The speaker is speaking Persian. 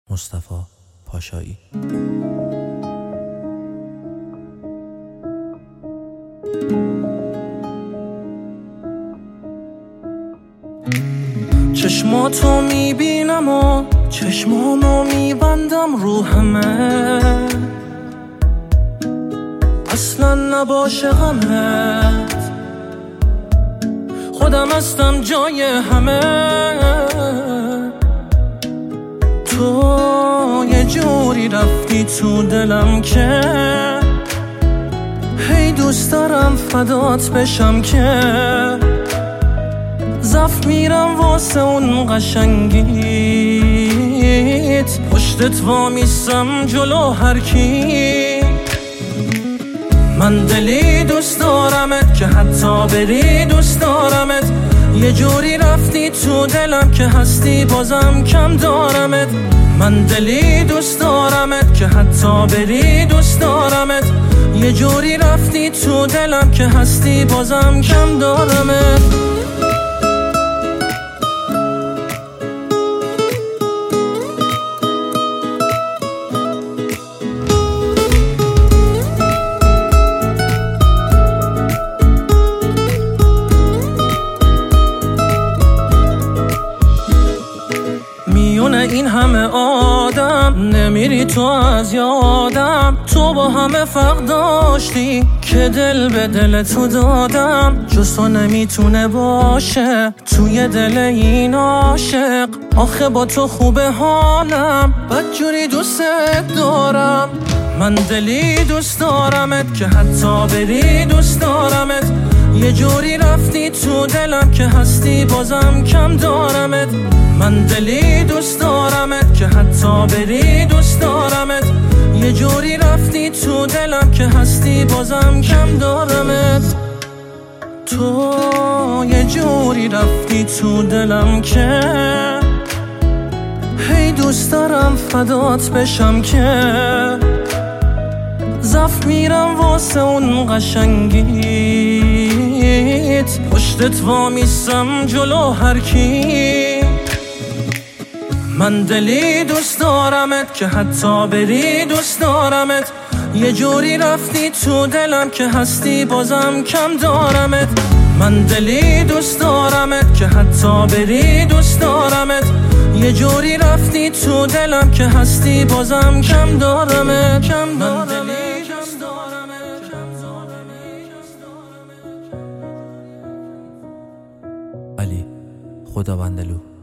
مصطفی پاشایی. چشماتو میبینم و چشمامو میبندم رو همه، اصلا نباشه غمت، خودم هستم جای همه. تو یه جوری رفتی تو دلم که هی دوست دارم فدات بشم، که زف میرم واسه اون قشنگیت، پشتت وامیستم جلو هر کی. من دلی دوست دارمت که حتی بری دوست دارمت، یه جوری رفتی تو دلم که هستی بازم کم دارمت. من دلی دوست دارمت که حتی بری دوست دارمت، یه جوری رفتی تو دلم که هستی بازم کم دارمت. میونه این همه آدم نمیری تو از یادم، تو با همه فرق داشتی که دل به دل تو دادم، جز تو نمیتونه باشه توی دل این عاشق. آخه با تو خوبه حالم، بدجوری دوست دارم. من دلی دوست دارمت که حتی بری دوست دارمت، یه جوری رفتی تو دلم که هستی بازم کم دارمت. من دلی دوست دارمت که حتی بری دوست دارمت، یه جوری رفتی تو دلم که هستی بازم کم دارمت. تو یه جوری رفتی تو دلم که هی دوست دارم فدات بشم، که زف میرم واسه اون قشنگیت، پشتت وامیستم جلو هر کی. من دلی دوست دارمت که حتی بری دوست دارمت، یه جوری رفتی تو دلم که هستی بازم کم دارمت. من دلی دوست دارمت که حتی بری دوست دارمت، یه جوری رفتی تو دلم که هستی بازم کم دارمت. من دلی دوست دارمت. علی خداوندلو.